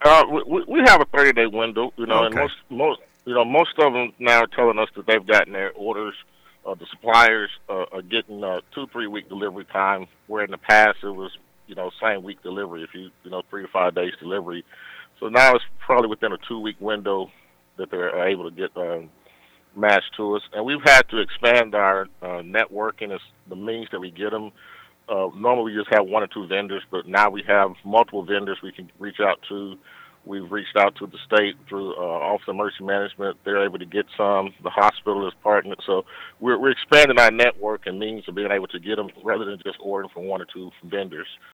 We have a 30-day window, and Okay. most of them now are telling us that they've gotten their orders. The suppliers are getting 2-3 week delivery time, where in the past it was same week delivery. If you 3 to 5 days delivery, so now it's probably within a 2 week window that they're able to get matched to us. And we've had to expand our networking as the means that we get them. Normally, we just have one or two vendors, but now we have multiple vendors we can reach out to. We've reached out to the state through Office of Emergency Management. They're able to get some. The hospital is partnered. So we're expanding our network and means of being able to get them rather than just ordering from one or two vendors.